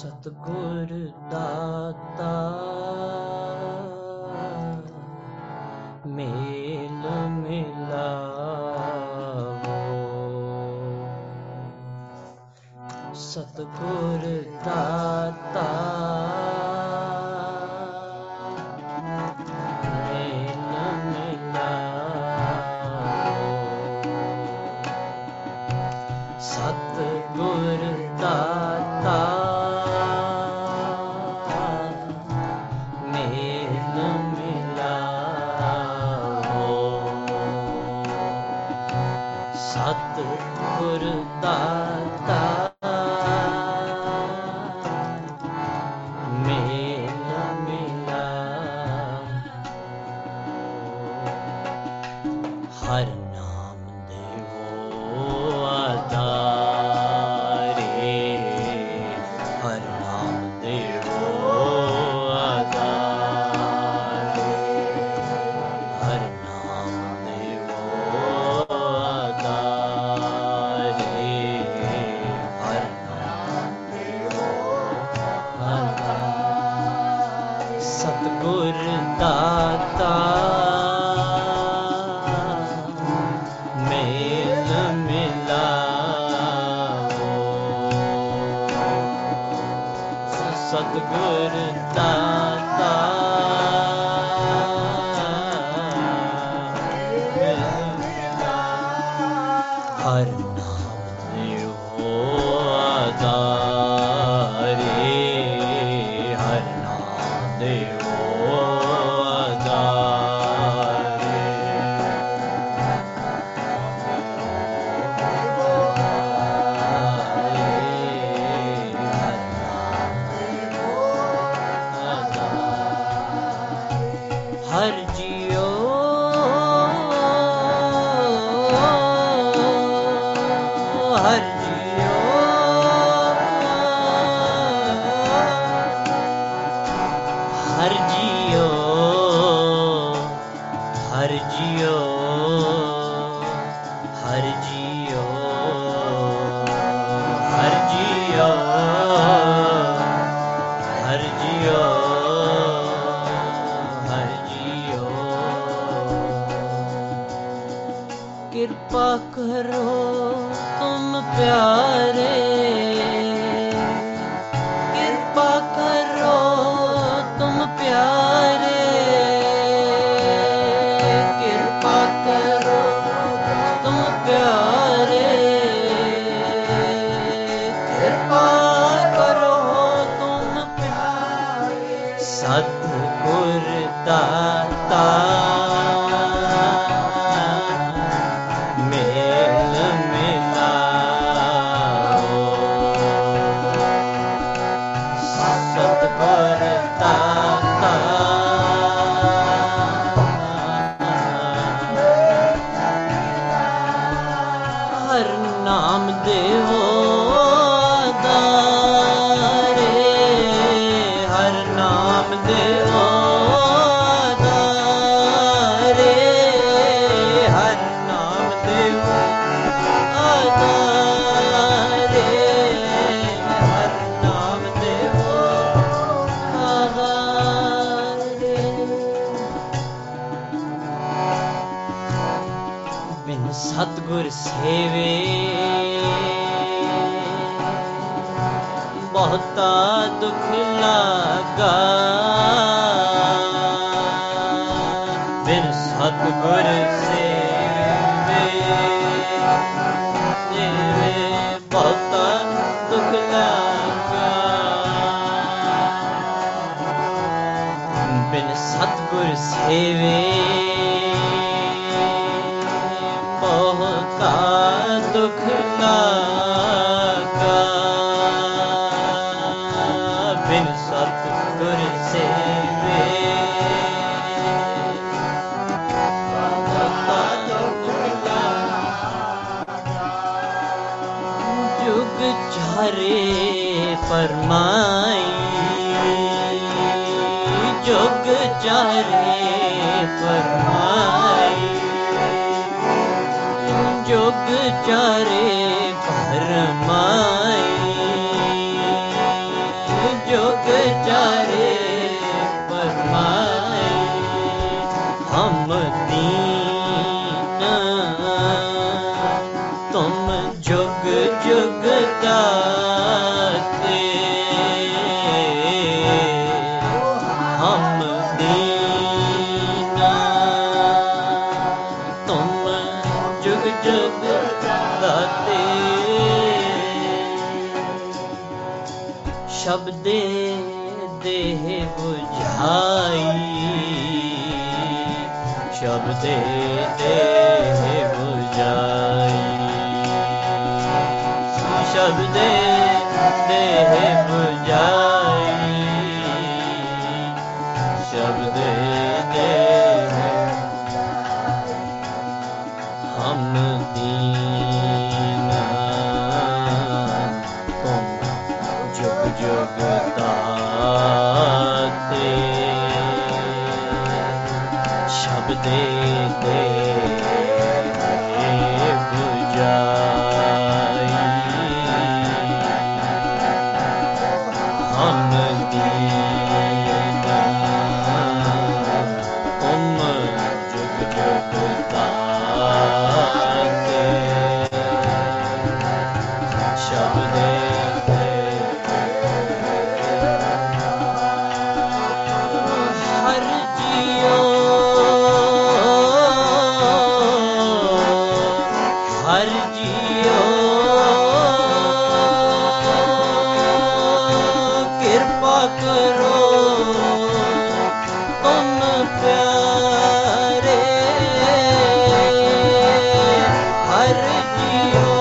ਸਤਿਗੁਰ ਦਾਤਾ ਮੇਲ ਮਿਲਾਵੋ। ਸਤਿਗੁਰ ਦਾਤਾ ਮੇਲ ਮਿਲਾਵੋ। ਸਤਿਗੁਰ ਦਾਤਾ ਮੇਲ ਮਿਲਾਵੋ। ਸਤਿਗੁਰ ਦਾਤਾ ਮੇਲ ਮਿਲਾਵੋ। ਹਰ ਨਾਮ ਦੇਵੋ ਆਧਾਰੇ, ਹਰ ਨਾਮ ਦੇਵੋ ਆਧਾਰੇ, ਹਰ ਨਾਮ ਦੇਵੋ ਆਧਾਰੇ, ਹਰ ਨਾਮ ਦੇਵੋ ਆਧਾਰੇ। ਸਤਿਗੁਰ ਦਾਤਾ ਮੇਲ ਮਿਲਾਵੋ। ਸਤਿਗੁਰ ਦਾਤਾ ਮੇਲ ਮਿਲਾਵੋ। ਹਰ ਨਾਮ ਦੇਵੋ ਆਧਾਰੇ, ਹਰ ਨਾਮ ਦੇਵੋ ਆਧਾਰੇ, ਹਰ ਜੀਓ ਹਰ ਜੀਓ ਹਰ ਜੀਓ ਹਰ ਜੀਓ ਹਰ ਜੀਓ ਹਰ ਜੀਓ ਹਰ ਜੀਓ ਹਰ ਜੀਓ। ਕਿਰਪਾ ਕਰੋ ਤੁਮ ਪਿਆਰੇ, ਕਿਰਪਾ ਕਰੋ ਤੁਮ ਪਿਆਰੇ, ਕਿਰਪਾ ਕਰੋ ਤੁਮ ਪਿਆਰੇ, ਕਿਰਪਾ ਕਰੋ ਤੁਮ ਪਿਆਰੇ। ਸਤਿਗੁਰ ਦਾਤਾ ਮੇਲ ਮਿਲਾਵੋ। ਸਤਿਗੁਰ ਦਾਤਾ ਹਰ ਨਾਮ ਦੇਵੋ ਆਧਾਰੇ, ਹਰ ਨਾਮ ਦੇਵੋ ਆਧਾਰੇ, ਹਰ ਨਾਮ ਦੇਵੋ ਆਧਾਰੇ, ਹਰ ਨਾਮ ਦੇਵੋ ਆਧਾਰੇ। ਬਿਨ ਸਤਿਗੁਰ ਸੇਵੇ ਬਹੁਤਾ ਦੁੱਖ ਲਾਗਾ, ਬਿਨ ਸਤਿਗੁਰ ਸੇਵੇ ਬਹੁਤਾ ਦੁੱਖ ਲਾਗਾ, ਬਿਨ ਸਤਿਗੁਰ ਸੇਵੇ ਬਹੁਤਾ ਦੁੱਖ ਲਾਗਾ, ਬਿਨ ਸਤਿਗੁਰ ਸੇਵੇ ਬਹੁਤਾ ਦੁੱਖ ਲਾਗਾ। ਜੁਗ ਚਾਰੇ ਫਰਮਾਈ, ਜੁਗ ਚਾਰੇ ਫਰਮਾਈ, ਜੁਗ ਚਾਰੇ ਫਰਮਾਈ, ਹਮ ਦੀਨ ਤੁਮ ਜੁਗ ਜੁਗ ਦਾਤੇ ਹਮ ਦੀਨ ਤੁਮ ਜੁਗ ਜੁਗ ਦਾਤੇ ਸ਼ਬਦੇ ਦੇਹ ਬੁਝਾਈ ਸ਼ਬਦੇ ਦੇਹ ਬੁਝਾਈ ਸ਼ਬਦੇ ਦੇਹ ਬੁਝਾਈ ਸ਼ਬਦੇ ਦੇਹ ਹਮ ਦੀਨ ਤੁਮ ਜੁਗ ਜੁਗ ਦਾਤੇ ਸ਼ਬਦੇ ਦੇਹ ਬੁਝਾਈ ਹਮ ਦੀਨ ਤੁਮ ਜੁਗ ਜੁਗ ਦਾਤੇ ਸ਼ਬਦੇ ਹਰ ਜੀਓ ਹਰ ਜੀਓ ਕਿਰਪਾ ਕਰੋ ਤੁਮ ਪਿਆਰੇ ਹਰ ਜੀਓ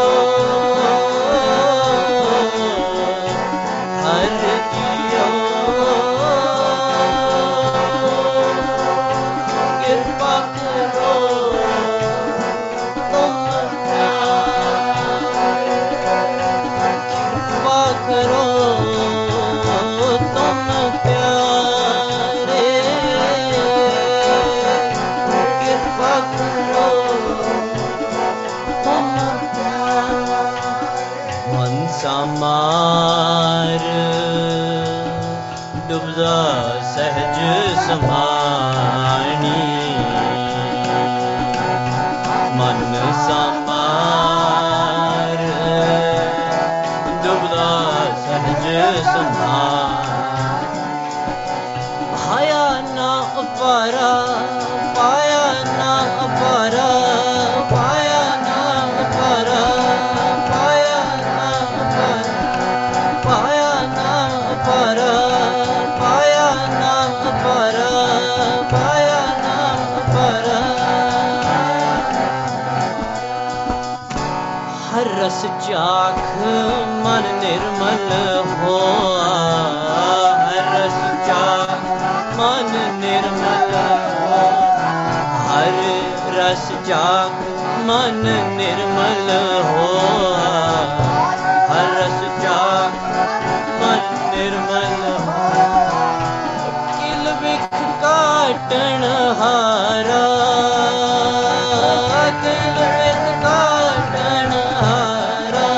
ਹਰ ਜੀਓ ਕਿਰਪਾ ਕਰੋ ਕਰੋ ਤੁਮ ਪਿਆਰੇ ਕਿਰਪਾ ਕਰੋ ਤੁਮ ਪਿਆਰੇ ਹੰਸਾ ਮਾਰ ਡੁਬਦਾ ਸਹਿਜ ਸਮਾਣੀ ਮਨ ਸਮਾਰ ਡੁਬਦਾ ਸਹਿਜ ਸਮਾਰ ਭਾਇਆ ਨਾ ਅਪਾਰਾ ਪਾਇਆ ਨਾ ਅਪਾਰਾ ਪਾਇਆ ਨਾ ਅਪਾਰਾ ਪਾਇਆ ਨਾ ਅਪਾਰਾ ਪਾਇਆ ਨਾ ਅਪਾਰਾ ਪਾਇਆ ਨਾ ਅਪਾਰਾ ਪਾਇਆ ਨਾ ਅਪਾਰਾ ਹਰ ਰਸ ਚਾਖ ਮਨ ਨਿਰਮਲ ਹੋਆ ਹਰ ਰਸ ਚਾਖ ਮਨ ਨਿਰਮਲ ਹਰ ਰਸ ਚਾਖ ਮਨ ਨਿਰਮਲ ਹੋਆ ਹਰ ਰਸ ਚਾਖ ਮਨ ਨਿਰਮਲ ਕਿਲ ਵਿਖ ਕਾਟਣ ਹਾਰਾ ਕਿਲ ਵਿਖ ਕਾਟਣ ਹਾਰਾ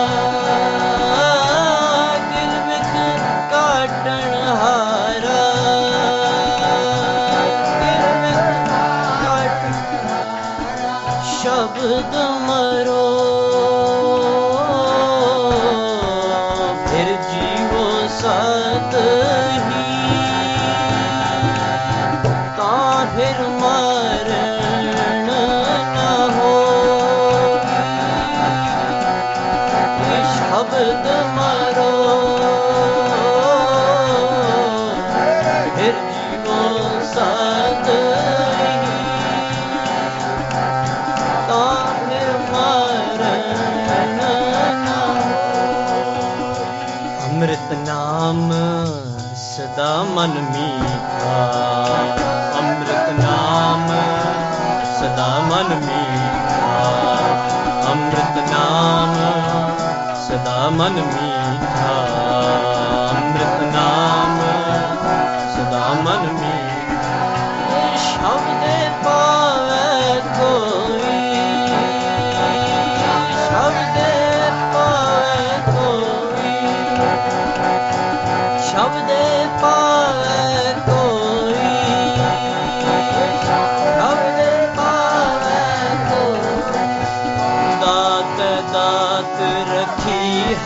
ਕਿਲ ਵਿਖ ਕਾਟਣ ਹਾਰਾ ਕਿਲ ਵਿਖ ਕਾਟਣ ਸ਼ਬਦ ਮਰੋ ਫਿਰ ਜੀਵੋ ਸਤ ਹੀ ਤਾਂ ਫਿਰ ਮਰਨ ਨਾ ਹੋਈ ਸ਼ਬਦ ਮਰੋ ਫਿਰ ਜੀਵੋ ਸਤ ਹੀ ਤਾਂ ਫਿਰ ਮਰਨ ਨਾ ਅੰਮ੍ਰਿਤ ਨਾਮ ਸਦਾ ਮਨ ਮੀਠਾ ਅੰਮ੍ਰਿਤ ਨਾਮ ਸਦਾ ਮਨ ਮੀਠਾ ਅੰਮ੍ਰਿਤ ਨਾਮ ਸਦਾ ਮਨ ਮੀਠਾ ਅੰਮ੍ਰਿਤ ਨਾਮ ਸਦਾ ਮਨ ਮੀਠਾ ਸ਼ਬਦੇ ਪਾਵੇ ਕੋਈ ਸ਼ਬਦੇ ਪਾਵੇ ਕੋਈ ਸ਼ਬਦੇ ਪਾਵੇ ਕੋਈ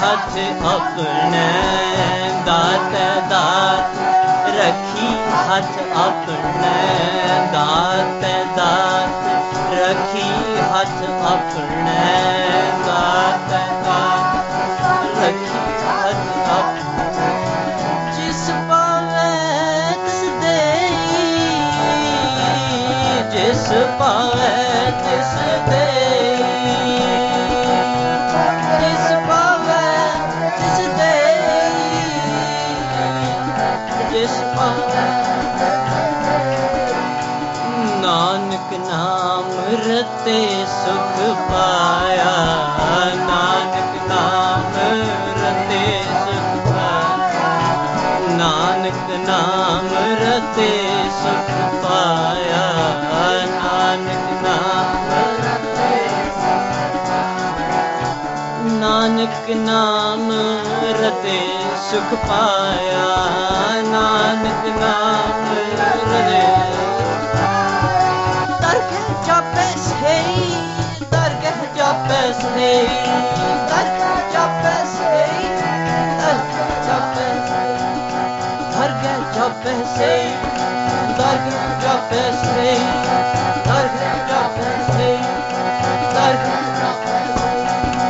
हथ अपने दात दात रखी हथ अपने दात दात रखी हथ अपने दात दात रखी हथ अपने जिस पावे तिस देई जिस पावे तिस देई जिस पावे तिस देई जिस पावे नानक नाम रते सुख पाया नानक नाम रते सुख पाया नानक नाम रते सुख पाया नानक नाम नानक नाम रते सुख पाया नानक नाम रते दरगह जापे सही दरगह जापे सही दरगह जापे सही दरगह जापे सही दरगह जापे सही दरगह जापे सही दरगह जापे सही दरगह जापे सही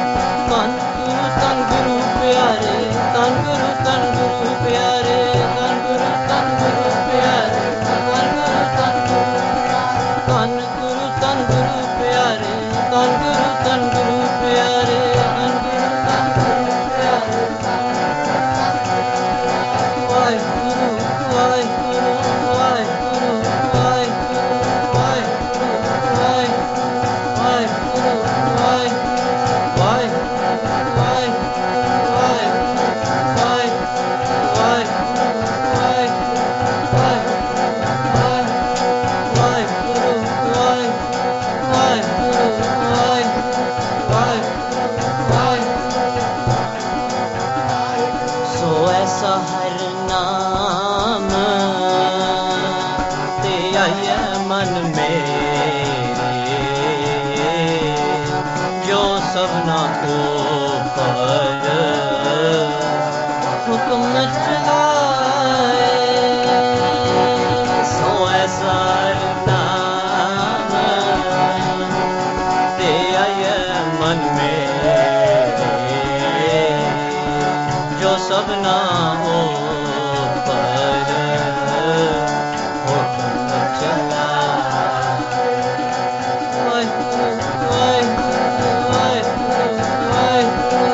तन गुरु प्यारे तन गुरु प्यारे तन गुरु प्यारे तन गुरु तन गुरु प्यारे तन गुरु प्यारे तन गुरु प्यारे वाहिगुरु वाहिगुरु वाहिगुरु वाहिगुरु वाहिगुरु वाहिगुरु सो ऐसा हर नाम ते आया मन मेरे जो सबना को पर हुक्म चलाए सो ऐसा हर नाम ते आया मन मेरे जो सबना हो पर हुक्म चलाए वाहिगुरु वाहिगुरु वाहिगुरु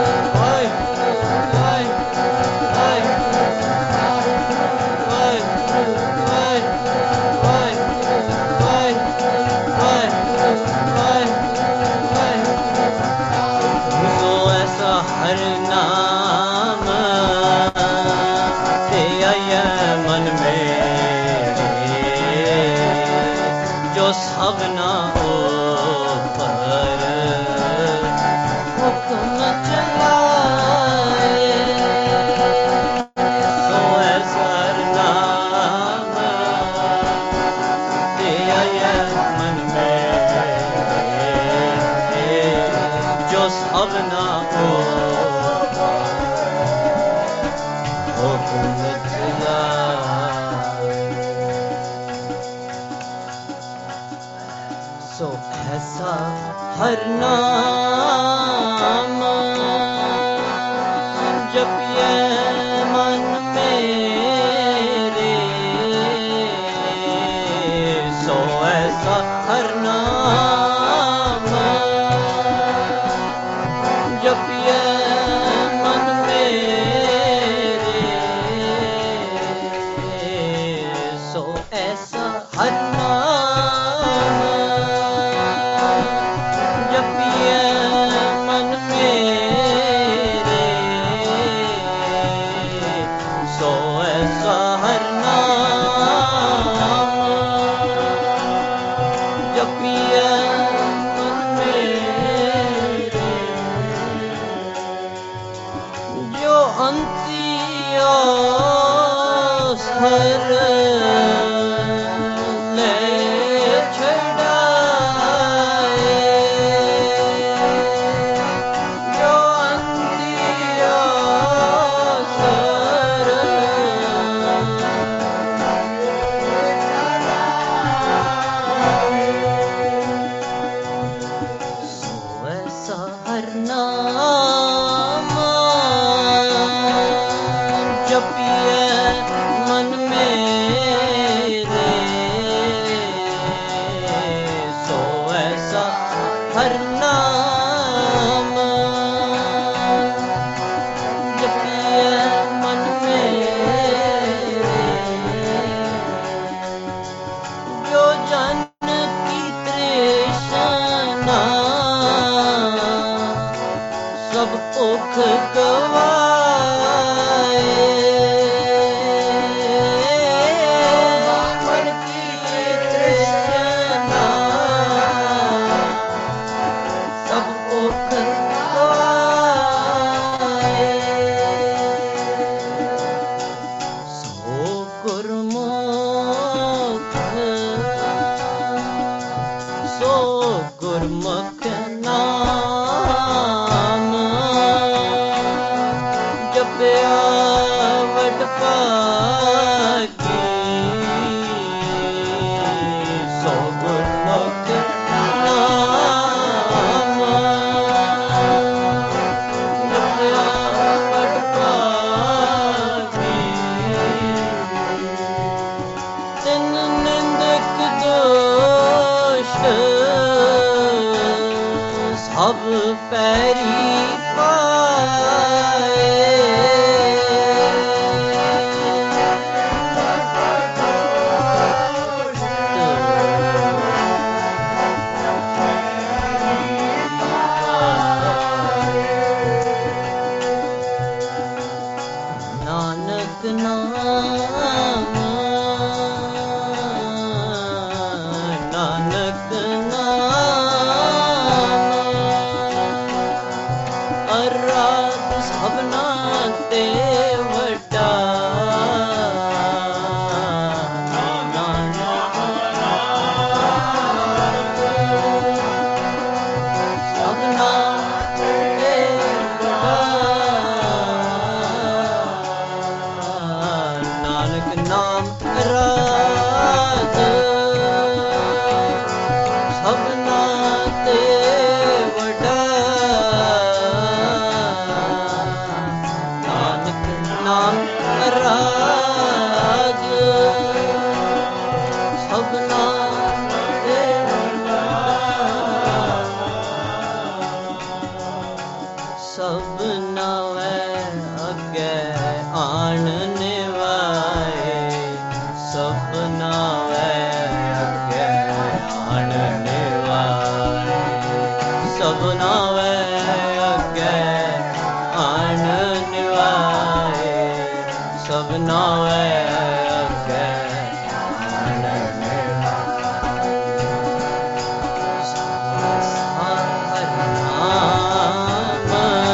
हर नाम ते आया मन मेरे जो सबना हो पर हुक्म चलाए सो ऐसा हर नाम ते आया मन मेरे जो सबना हो सो ऐसा हर नाम जपिए मन मेरे सो ऐसा हर नाम जपिए मन मेरे सो ऐसा हर नाम जपिए मन मेरे सो ऐसा हर नाम जपिए ਸਭ ਪੈਰੀ ਪਾਏ ਨਾਨਕ ਨਾਮ ਨਾਨਕ ਨਾਮ ਅਰਾਧ ਸਭਨਾ ਤੇ ਵੱਡਾ ਨਾਮ ਰਾਜ ਸਭਨਾ ਤੇ ਵੱਡਾ ਨਾਨਕ ਨਾਮ ਰਾਜ ਸਭਨਾ ਤੇ ਸਭਨਾ ਵੈ ਅੱਗੇ ਆਣ ਸਭਨਾ ਵੈ ਅੱਗੇ ਆਣ ਨਿਵਾਏ ਸਭਨਾ ਵੈ ਅੱਗੇ ਆਣ ਨਿਵਾਏ ਸਭਨਾ ਵੈ ਅੱਗੇ ਆਣ ਨਿਵਾਏ ਹਰਿ ਨਾਮ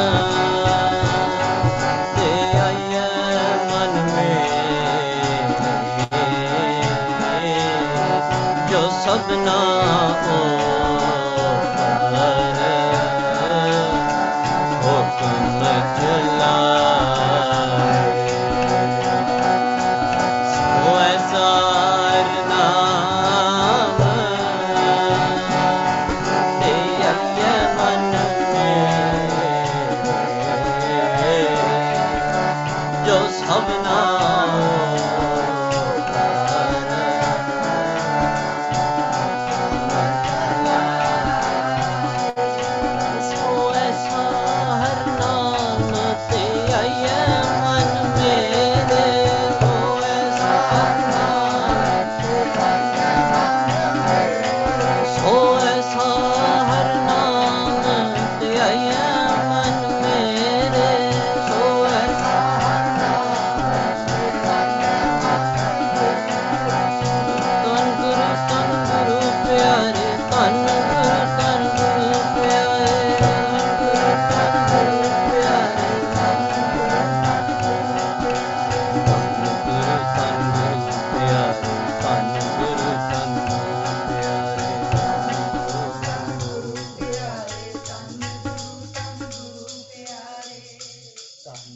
ਤੇ ਆਏ ਮਨ ਮੇ ਜੋ ਸਭਨਾ ਹੁਕਮ ਚਲਾਏ